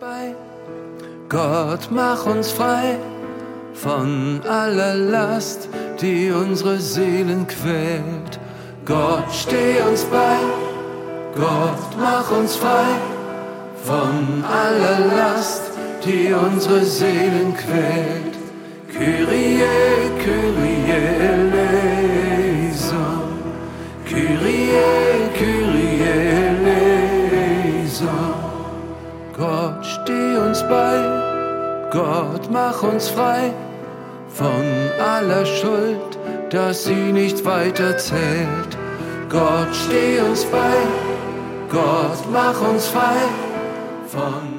bei. Gott, mach uns frei von aller Last, die unsere Seelen quält. Gott, steh uns bei. Gott, mach uns frei von aller Last, die unsere Seelen quält. Kyrie, Kyrie eleison. Kyrie, Kyrie eleison. Gott, steh uns bei. Gott, mach uns frei von aller Schuld, dass sie nicht weiter zählt. Gott, steh uns bei. Gott, mach uns frei von